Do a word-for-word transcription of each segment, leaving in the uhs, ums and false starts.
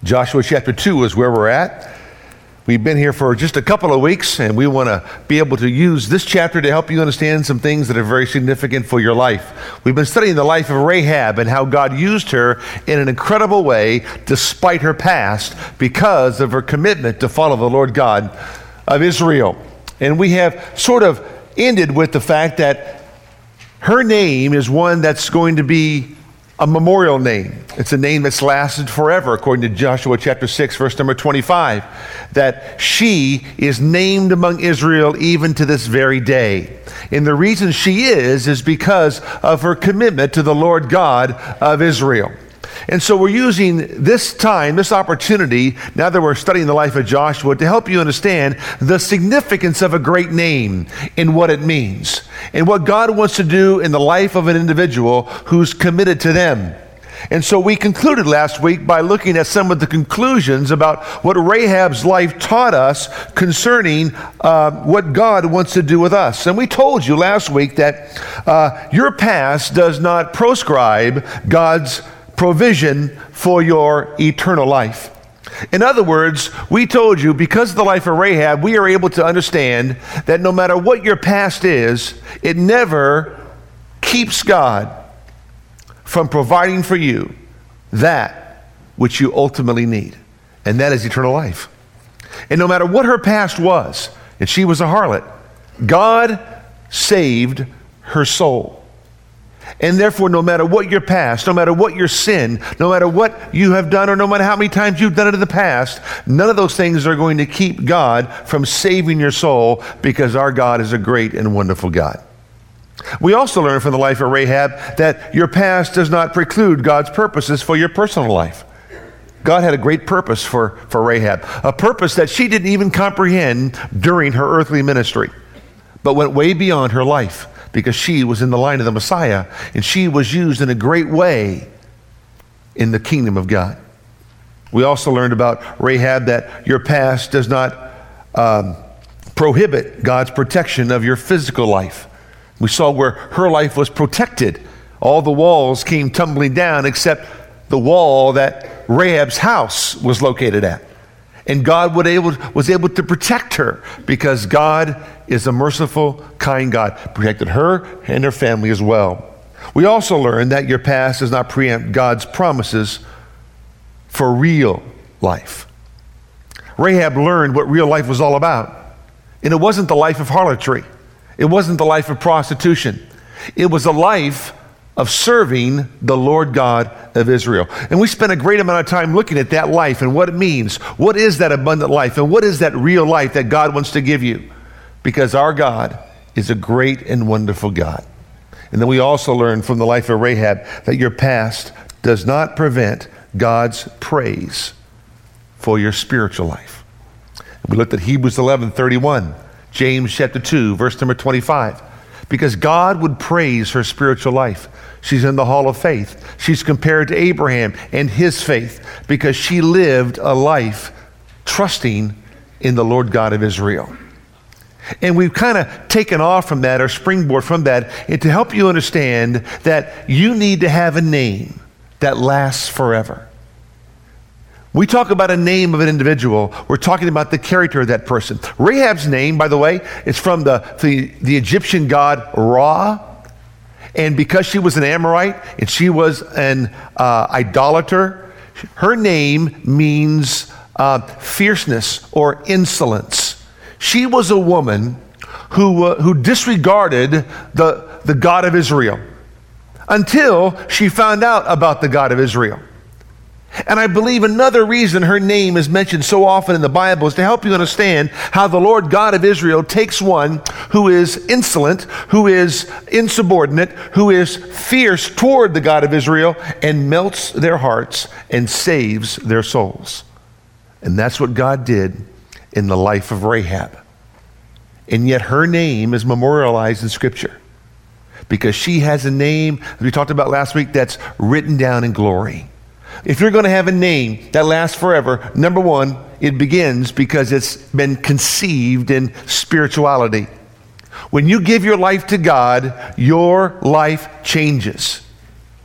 Joshua chapter two is where we're at. We've been here for just a couple of weeks, and we want to be able to use this chapter to help you understand some things that are very significant for your life. We've been studying the life of Rahab and how God used her in an incredible way despite her past because of her commitment to follow the Lord God of Israel. And we have sort of ended with the fact that her name is one that's going to be a memorial name. It's a name that's lasted forever, according to Joshua chapter six, verse number twenty-five, that she is named among Israel even to this very day. And the reason she is, is because of her commitment to the Lord God of Israel. And so we're using this time, this opportunity, now that we're studying the life of Joshua, to help you understand the significance of a great name and what it means, and what God wants to do in the life of an individual who's committed to them. And so we concluded last week by looking at some of the conclusions about what Rahab's life taught us concerning uh, what God wants to do with us. And we told you last week that uh, your past does not proscribe God's provision for your eternal life. In other words, we told you because of the life of Rahab, we are able to understand that no matter what your past is, it never keeps God from providing for you that which you ultimately need, and that is eternal life. And no matter what her past was, and she was a harlot, God saved her soul. And therefore, no matter what your past, no matter what your sin, no matter what you have done, or no matter how many times you've done it in the past, none of those things are going to keep God from saving your soul, because our God is a great and wonderful God. We also learn from the life of Rahab that your past does not preclude God's purposes for your personal life. God had a great purpose for, for Rahab, a purpose that she didn't even comprehend during her earthly ministry, but went way beyond her life, because she was in the line of the Messiah, and she was used in a great way in the kingdom of God. We also learned about Rahab that your past does not um, prohibit God's protection of your physical life. We saw where her life was protected. All the walls came tumbling down except the wall that Rahab's house was located at. And God would able, was able to protect her, because God is a merciful, kind God. Protected her and her family as well. We also learned that your past does not preempt God's promises for real life. Rahab learned what real life was all about. And it wasn't the life of harlotry. It wasn't the life of prostitution. It was a life of serving the Lord God of Israel. And we spent a great amount of time looking at that life and what it means. What is that abundant life? And what is that real life that God wants to give you? Because our God is a great and wonderful God. And then we also learned from the life of Rahab that your past does not prevent God's praise for your spiritual life. We looked at Hebrews eleven thirty-one, James chapter two, verse number twenty-five. Because God would praise her spiritual life. She's in the hall of faith. She's compared to Abraham and his faith, because she lived a life trusting in the Lord God of Israel. And we've kind of taken off from that, or springboard from that, and to help you understand that you need to have a name that lasts forever. We talk about a name of an individual, we're talking about the character of that person. Rahab's name, by the way, is from the, the, the Egyptian god Ra. And because she was an Amorite and she was an uh, idolater, her name means uh, fierceness or insolence. She was a woman who, uh, who disregarded the, the God of Israel until she found out about the God of Israel. And I believe another reason her name is mentioned so often in the Bible is to help you understand how the Lord God of Israel takes one who is insolent, who is insubordinate, who is fierce toward the God of Israel, and melts their hearts and saves their souls. And that's what God did in the life of Rahab. And yet her name is memorialized in Scripture, because she has a name, as we talked about last week, that's written down in glory. If you're going to have a name that lasts forever, number one, it begins because it's been conceived in spirituality. When you give your life to God, your life changes.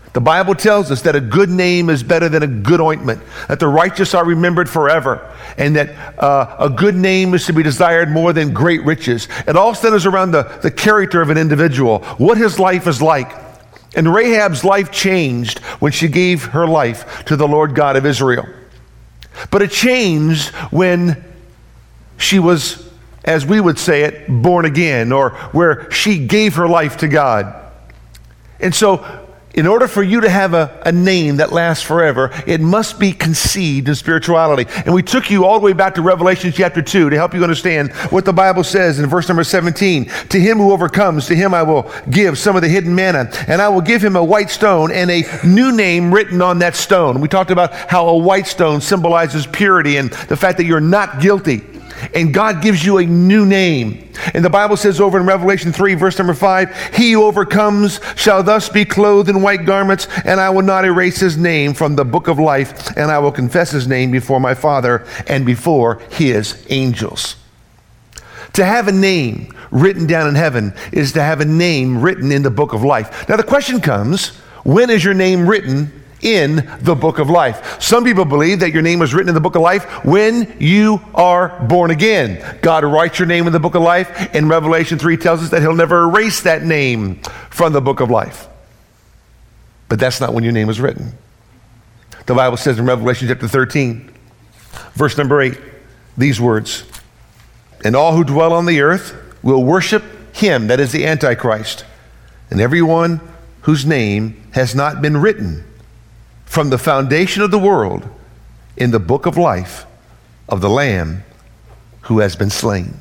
The Bible tells us that a good name is better than a good ointment, that the righteous are remembered forever, and that uh, a good name is to be desired more than great riches. It all centers around the, the character of an individual, what his life is like. And Rahab's life changed when she gave her life to the Lord God of Israel. But it changed when she was, as we would say it, born again, or where she gave her life to God. And so, in order for you to have a, a name that lasts forever, it must be conceived in spirituality. And we took you all the way back to Revelation chapter two to help you understand what the Bible says in verse number seventeen. To him who overcomes, to him I will give some of the hidden manna, and I will give him a white stone and a new name written on that stone. We talked about how a white stone symbolizes purity and the fact that you're not guilty. And God gives you a new name. And the Bible says over in Revelation three, verse number five, he who overcomes shall thus be clothed in white garments, and I will not erase his name from the book of life, and I will confess his name before my Father and before his angels. To have a name written down in heaven is to have a name written in the book of life. Now the question comes, when is your name written in the book of life? Some people believe that your name was written in the book of life when you are born again. God writes your name in the book of life, and Revelation three tells us that he'll never erase that name from the book of life. But that's not when your name was written. The Bible says in Revelation chapter thirteen, verse number eight, these words, and all who dwell on the earth will worship him, that is the Antichrist, and everyone whose name has not been written from the foundation of the world in the book of life of the Lamb who has been slain.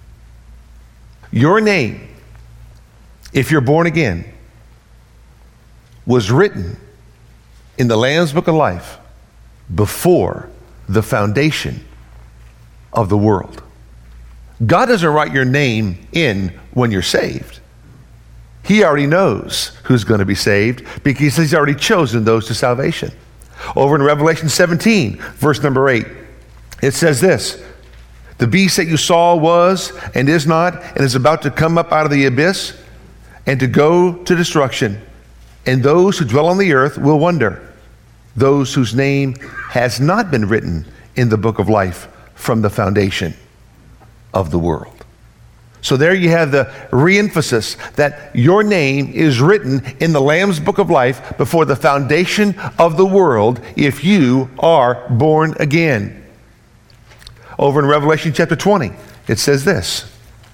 Your name, if you're born again, was written in the Lamb's book of life before the foundation of the world. God doesn't write your name in when you're saved. He already knows who's going to be saved because he's already chosen those to salvation. Over in Revelation seventeen, verse number eight, it says this, the beast that you saw was and is not and is about to come up out of the abyss and to go to destruction. And those who dwell on the earth will wonder, those whose name has not been written in the book of life from the foundation of the world. So there you have the re-emphasis that your name is written in the Lamb's book of life before the foundation of the world if you are born again. Over in Revelation chapter twenty, it says this.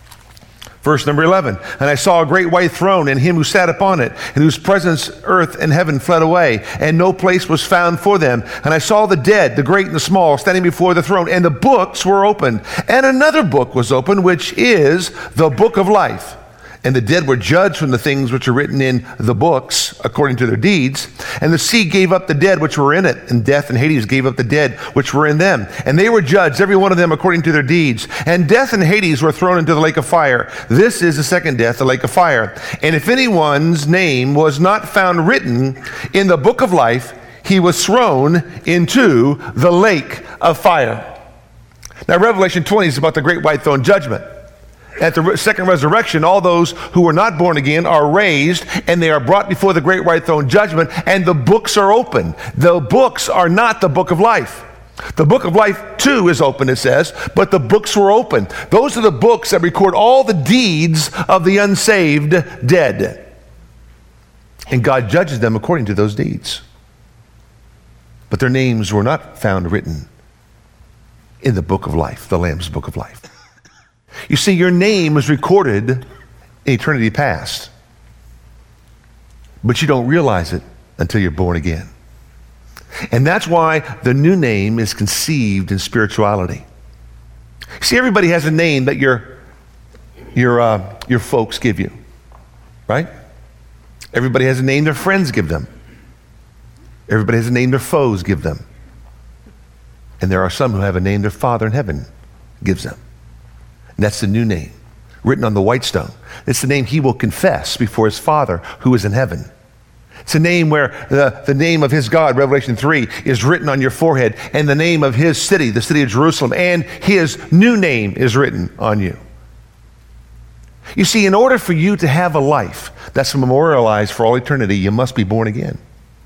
Verse number eleven, and I saw a great white throne and him who sat upon it, and whose presence earth and heaven fled away, and no place was found for them. And I saw the dead, the great and the small, standing before the throne, and the books were opened. And another book was opened, which is the book of life. And the dead were judged from the things which are written in the books, according to their deeds. And the sea gave up the dead which were in it, and death and Hades gave up the dead which were in them. And they were judged, every one of them according to their deeds. And death and Hades were thrown into the lake of fire. This is the second death, the lake of fire. And if anyone's name was not found written in the book of life, he was thrown into the lake of fire. Now, Revelation twenty is about the great white throne judgment. At the second resurrection, all those who were not born again are raised, and they are brought before the great white throne judgment, and the books are open. The books are not the book of life. The book of life, too, is open, it says, but the books were open. Those are the books that record all the deeds of the unsaved dead. And God judges them according to those deeds. But their names were not found written in the book of life, the Lamb's book of life. You see, your name is recorded in eternity past, but you don't realize it until you're born again. And that's why the new name is conceived in spirituality. See, everybody has a name that your your uh, your folks give you, right? Everybody has a name their friends give them. Everybody has a name their foes give them. And there are some who have a name their Father in heaven gives them. And that's the new name, written on the white stone. It's the name he will confess before his Father who is in heaven. It's a name where the, the name of his God, Revelation three, is written on your forehead, and the name of his city, the city of Jerusalem, and his new name is written on you. You see, in order for you to have a life that's memorialized for all eternity, you must be born again.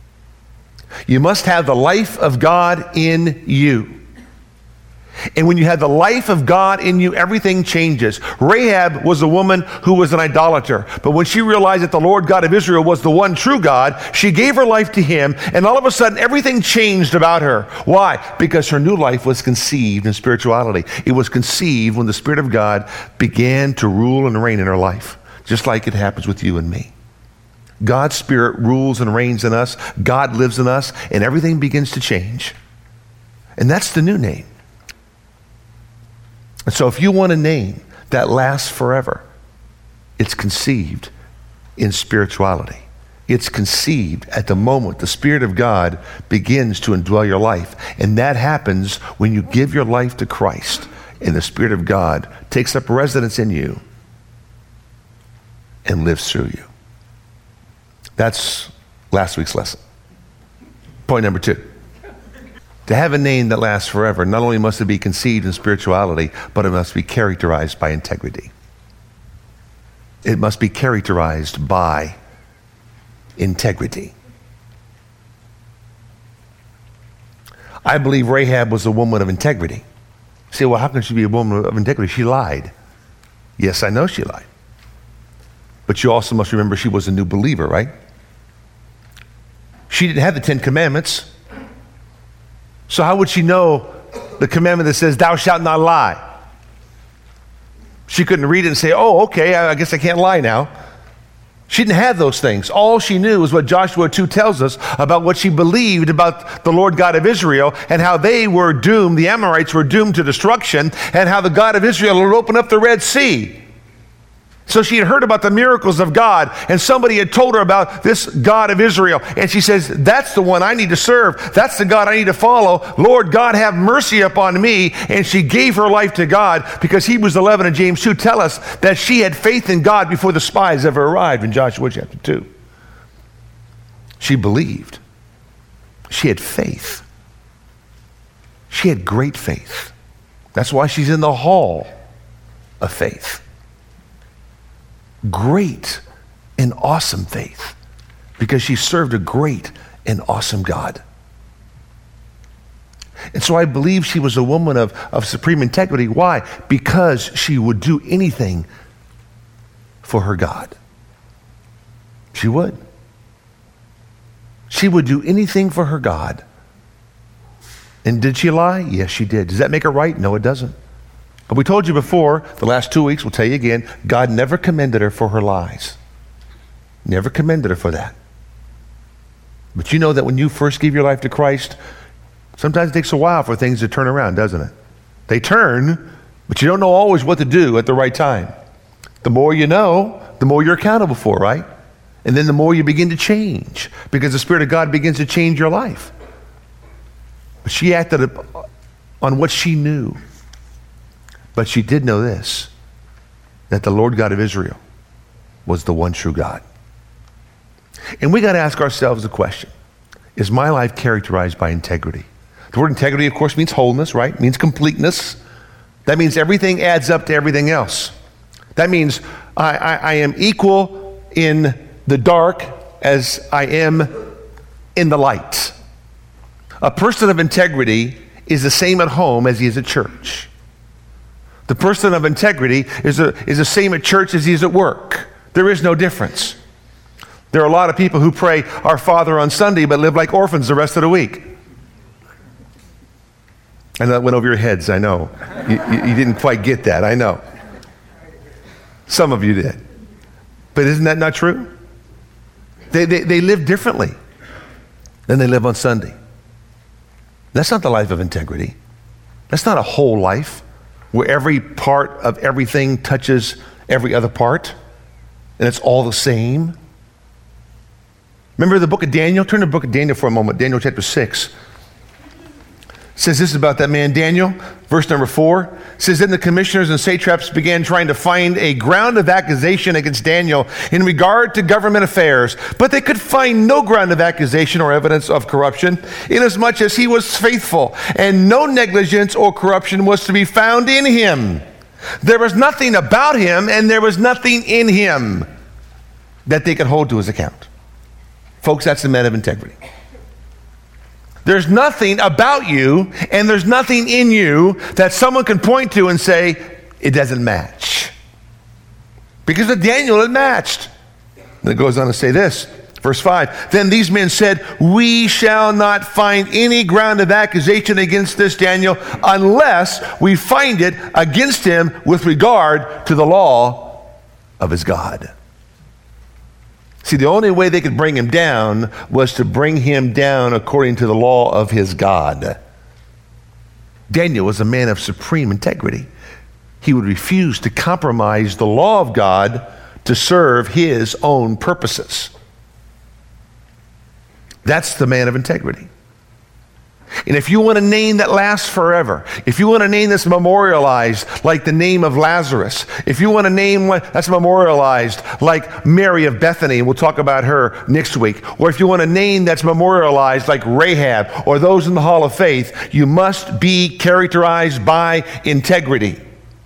You must have the life of God in you. And when you have the life of God in you, everything changes. Rahab was a woman who was an idolater. But when she realized that the Lord God of Israel was the one true God, she gave her life to him, and all of a sudden everything changed about her. Why? Because her new life was conceived in spirituality. It was conceived when the Spirit of God began to rule and reign in her life, just like it happens with you and me. God's Spirit rules and reigns in us. God lives in us, and everything begins to change. And that's the new name. And so if you want a name that lasts forever, it's conceived in spirituality. It's conceived at the moment the Spirit of God begins to indwell your life. And that happens when you give your life to Christ and the Spirit of God takes up residence in you and lives through you. That's last week's lesson. Point number two. To have a name that lasts forever, not only must it be conceived in spirituality, but it must be characterized by integrity. It must be characterized by integrity. I believe Rahab was a woman of integrity. You say, well, how can she be a woman of integrity? She lied. Yes, I know she lied. But you also must remember she was a new believer, right? She didn't have the Ten Commandments. So how would she know the commandment that says, thou shalt not lie? She couldn't read it and say, oh, okay, I guess I can't lie now. She didn't have those things. All she knew was what Joshua two tells us about what she believed about the Lord God of Israel and how they were doomed, the Amorites were doomed to destruction, and how the God of Israel would open up the Red Sea. So she had heard about the miracles of God, and somebody had told her about this God of Israel. And she says, that's the one I need to serve. That's the God I need to follow. Lord God, have mercy upon me. And she gave her life to God because Hebrews eleven and James two tell us that she had faith in God before the spies ever arrived in Joshua chapter two. She believed. She had faith. She had great faith. That's why she's in the hall of faith. Great and awesome faith, because she served a great and awesome God. And so I believe she was a woman of, of supreme integrity. Why? Because she would do anything for her God. She would. She would do anything for her God. And did she lie? Yes, she did. Does that make her right? No, it doesn't. But we told you before, the last two weeks, we'll tell you again, God never commended her for her lies. Never commended her for that. But you know that when you first give your life to Christ, sometimes it takes a while for things to turn around, doesn't it? They turn, but you don't know always what to do at the right time. The more you know, the more you're accountable for, right? And then the more you begin to change, because the Spirit of God begins to change your life. But she acted on what she knew. But she did know this, that the Lord God of Israel was the one true God. And we got to ask ourselves the question, is my life characterized by integrity? The word integrity, of course, means wholeness, right? It means completeness. That means everything adds up to everything else. That means I, I, I am equal in the dark as I am in the light. A person of integrity is the same at home as he is at church. The person of integrity is, a, is the same at church as he is at work. There is no difference. There are a lot of people who pray Our Father on Sunday but live like orphans the rest of the week. I know that went over your heads, I know. You, you, you didn't quite get that, I know. Some of you did. But isn't that not true? They, they, they live differently than they live on Sunday. That's not the life of integrity. That's not a whole life where every part of everything touches every other part, and it's all the same. Remember the book of Daniel? Turn to the book of Daniel for a moment. Daniel chapter six. It says this about that man Daniel, verse number four. It says, then the commissioners and satraps began trying to find a ground of accusation against Daniel in regard to government affairs, but they could find no ground of accusation or evidence of corruption, inasmuch as he was faithful, and no negligence or corruption was to be found in him. There was nothing about him, and there was nothing in him that they could hold to his account. Folks, that's the man of integrity. There's nothing about you and there's nothing in you that someone can point to and say, it doesn't match. Because with Daniel, it matched. And it goes on to say this, verse five, then these men said, we shall not find any ground of accusation against this Daniel unless we find it against him with regard to the law of his God. See, the only way they could bring him down was to bring him down according to the law of his God. Daniel was a man of supreme integrity. He would refuse to compromise the law of God to serve his own purposes. That's the man of integrity. And if you want a name that lasts forever, if you want a name that's memorialized like the name of Lazarus, if you want a name that's memorialized like Mary of Bethany, and we'll talk about her next week, or if you want a name that's memorialized like Rahab or those in the Hall of Faith, you must be characterized by integrity.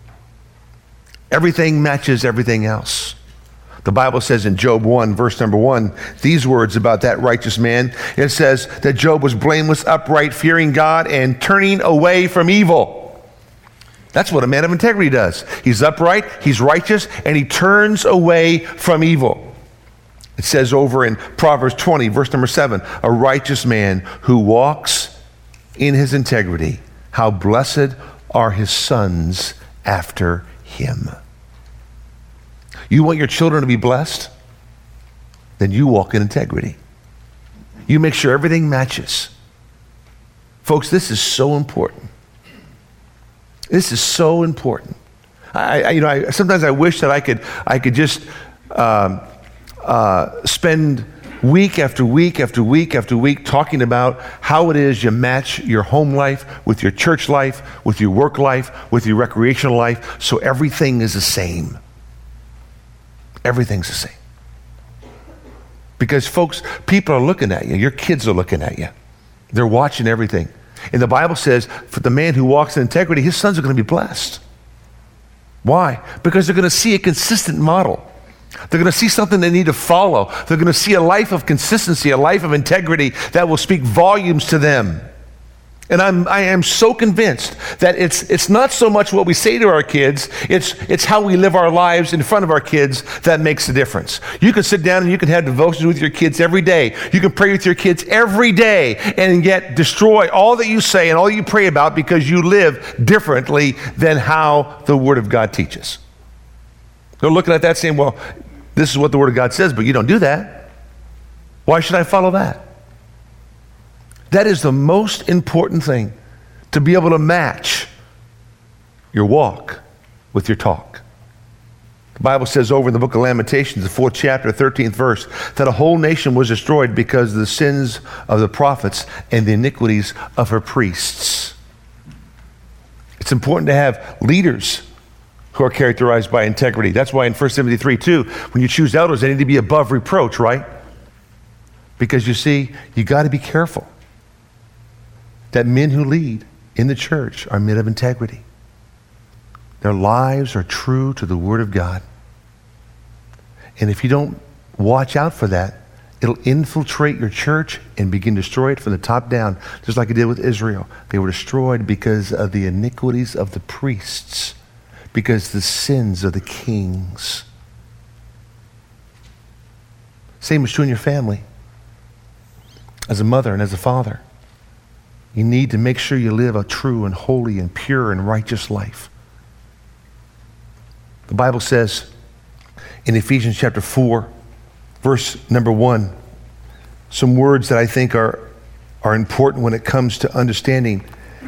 Everything matches everything else. The Bible says in Job one, verse number one, these words about that righteous man. It says that Job was blameless, upright, fearing God, and turning away from evil. That's what a man of integrity does. He's upright, he's righteous, and he turns away from evil. It says over in Proverbs twenty, verse number seven, a righteous man who walks in his integrity, how blessed are his sons after him. You want your children to be blessed? Then you walk in integrity. You make sure everything matches. Folks, this is so important. This is so important. I, I you know, I, sometimes I wish that I could, I could just um, uh, spend week after week after week after week talking about how it is you match your home life with your church life, with your work life, with your recreational life, so everything is the same. Everything's the same. Because folks, people are looking at you. Your kids are looking at you. They're watching everything. And the Bible says, for the man who walks in integrity, his sons are going to be blessed. Why? Because they're going to see a consistent model. They're going to see something they need to follow. They're going to see a life of consistency, a life of integrity that will speak volumes to them. And I'm, I am so convinced that it's, it's not so much what we say to our kids, it's, it's how we live our lives in front of our kids that makes the difference. You can sit down and you can have devotions with your kids every day. You can pray with your kids every day and yet destroy all that you say and all you pray about because you live differently than how the Word of God teaches. They're looking at that saying, well, this is what the Word of God says, but you don't do that. Why should I follow that? That is the most important thing, to be able to match your walk with your talk. The Bible says over in the book of Lamentations, the fourth chapter, thirteenth verse, that a whole nation was destroyed because of the sins of the prophets and the iniquities of her priests. It's important to have leaders who are characterized by integrity. That's why in First Timothy three two, when you choose elders, they need to be above reproach, right? Because you see, you got to be careful that men who lead in the church are men of integrity. Their lives are true to the Word of God. And if you don't watch out for that, it'll infiltrate your church and begin to destroy it from the top down, just like it did with Israel. They were destroyed because of the iniquities of the priests, because the sins of the kings. Same is true in your family. As a mother and as a father, you need to make sure you live a true and holy and pure and righteous life. The Bible says in Ephesians chapter four, verse number one, some words that I think are, are important when it comes to understanding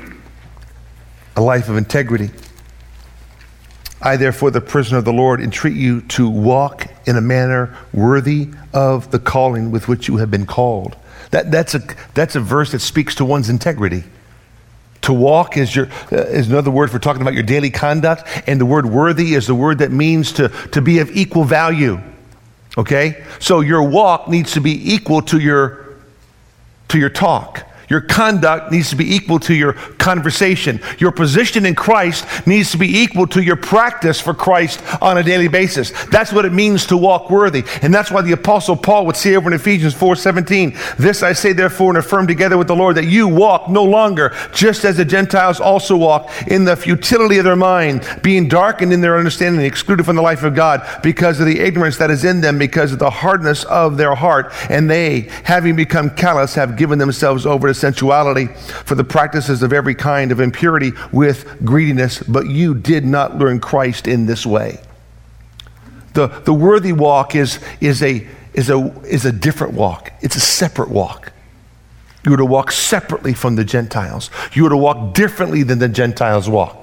a life of integrity. I, therefore, the prisoner of the Lord, entreat you to walk in a manner worthy of the calling with which you have been called. That, that's, a, that's a verse that speaks to one's integrity. To walk is, your, uh, is another word for talking about your daily conduct, and the word worthy is the word that means to, to be of equal value. Okay? So your walk needs to be equal to your, to your talk. Your conduct needs to be equal to your conversation. Your position in Christ needs to be equal to your practice for Christ on a daily basis. That's what it means to walk worthy. And that's why the Apostle Paul would say over in Ephesians four seventeen, this I say therefore and affirm together with the Lord, that you walk no longer just as the Gentiles also walk, in the futility of their mind, being darkened in their understanding, excluded from the life of God because of the ignorance that is in them, because of the hardness of their heart. And they, having become callous, have given themselves over to sensuality for the practices of every kind of impurity with greediness. But you did not learn Christ in this way. The, the worthy walk is, is, a, is, a, is a different walk. It's a separate walk. You were to walk separately from the Gentiles. You were to walk differently than the Gentiles walk.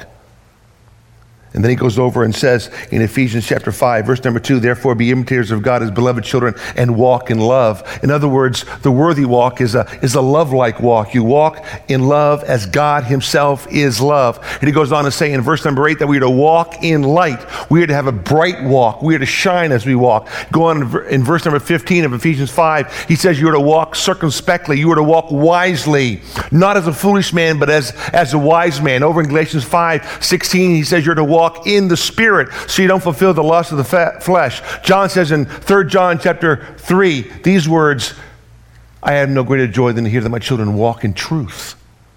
And then he goes over and says in Ephesians chapter five, verse number two, therefore be imitators of God as beloved children and walk in love. In other words, the worthy walk is a, is a love-like walk. You walk in love as God himself is love. And he goes on to say in verse number eight that we are to walk in light. We are to have a bright walk. We are to shine as we walk. Go on in verse number fifteen of Ephesians five, he says you are to walk circumspectly. You are to walk wisely, not as a foolish man, but as, as a wise man. Over in Galatians five sixteen, he says you're to walk in the Spirit so you don't fulfill the lust of the fa- flesh. John says in Third John chapter three, these words, I have no greater joy than to hear that my children walk in truth.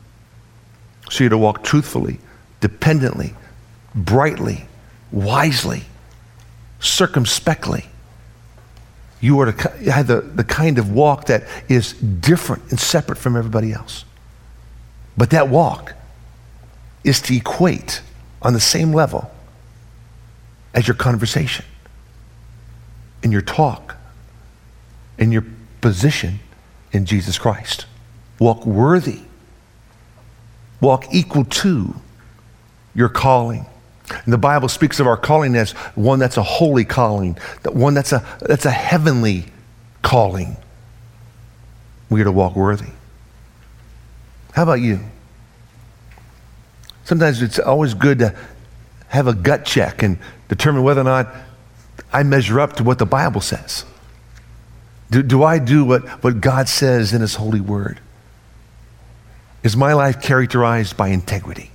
So you're to walk truthfully, dependently, brightly, wisely, circumspectly. You are to have the, the kind of walk that is different and separate from everybody else. But that walk is to equate on the same level as your conversation and your talk and your position in Jesus Christ. Walk worthy. Walk equal to your calling. And the Bible speaks of our calling as one that's a holy calling, that one that's a that's a heavenly calling. We are to walk worthy. How about you? Sometimes it's always good to have a gut check and determine whether or not I measure up to what the Bible says. Do, do I do what, what God says in his holy word? Is my life characterized by integrity?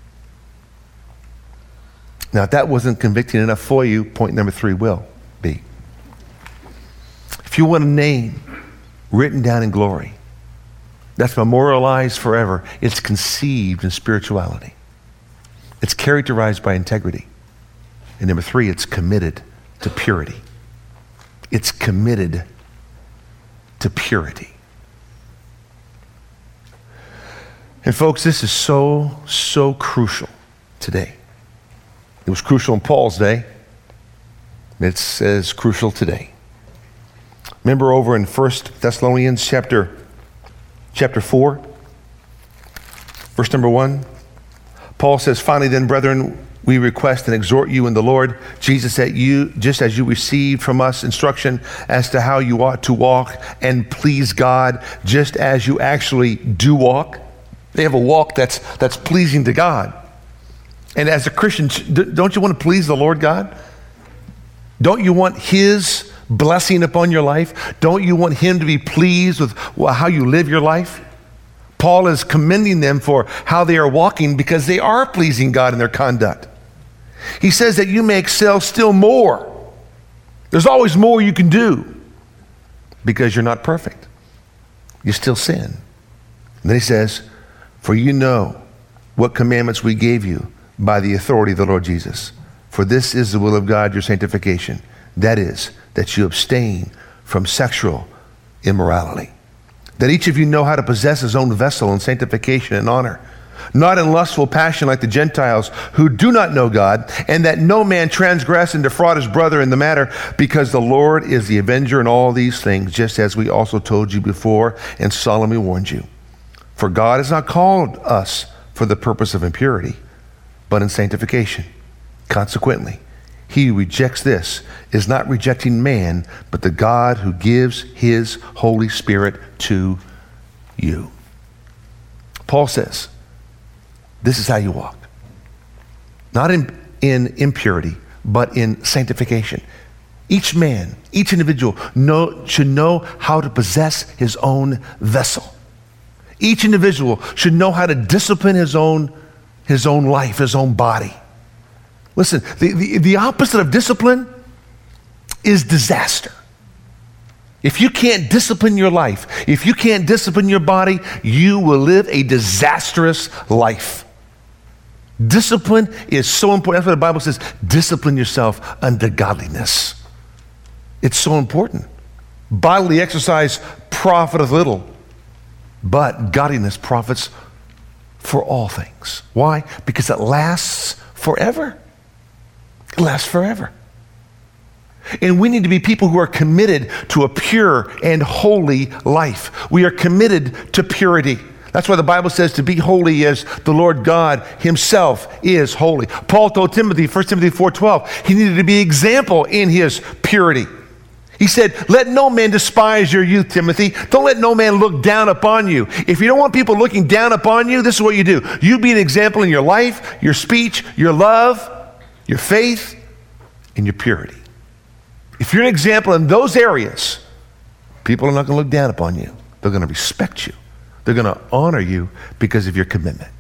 Now, if that wasn't convicting enough for you, point number three will be. If you want a name written down in glory, that's memorialized forever, it's conceived in spirituality. It's characterized by integrity. And number three, it's committed to purity. It's committed to purity. And folks, this is so, so crucial today. It was crucial in Paul's day. It's as crucial today. Remember over in First Thessalonians chapter, chapter four, verse number one, Paul says, finally then, brethren, we request and exhort you in the Lord Jesus that you, just as you received from us instruction as to how you ought to walk and please God, just as you actually do walk. They have a walk that's that's pleasing to God. And as a Christian, don't you want to please the Lord God? Don't you want his blessing upon your life? Don't you want him to be pleased with how you live your life? Paul is commending them for how they are walking because they are pleasing God in their conduct. He says that you may excel still more. There's always more you can do because you're not perfect. You still sin. And then he says, for you know what commandments we gave you by the authority of the Lord Jesus. For this is the will of God, your sanctification. That is, that you abstain from sexual immorality. That each of you know how to possess his own vessel in sanctification and honor, not in lustful passion like the Gentiles who do not know God, and that no man transgress and defraud his brother in the matter, because the Lord is the avenger in all these things, just as we also told you before and solemnly warned you. For God has not called us for the purpose of impurity, but in sanctification. Consequently, he who rejects this is not rejecting man, but the God who gives his Holy Spirit to you. Paul says, this is how you walk. Not in, in impurity, but in sanctification. Each man, each individual know, should know how to possess his own vessel Each individual should know how to discipline his own, his own life, his own body. Listen, the, the, the opposite of discipline is disaster. If you can't discipline your life, if you can't discipline your body, you will live a disastrous life. Discipline is so important. That's what the Bible says, discipline yourself unto godliness. It's so important. Bodily exercise profiteth little, but godliness profits for all things. Why? Because it lasts forever. It lasts forever. And we need to be people who are committed to a pure and holy life. We are committed to purity. That's why the Bible says to be holy as the Lord God himself is holy. Paul told Timothy, First Timothy four twelve, he needed to be example in his purity. He said, let no man despise your youth, Timothy. Don't let no man look down upon you. If you don't want people looking down upon you, this is what you do. You be an example in your life, your speech, your love, your faith, and your purity. If you're an example in those areas, people are not going to look down upon you. They're going to respect you. They're going to honor you because of your commitment.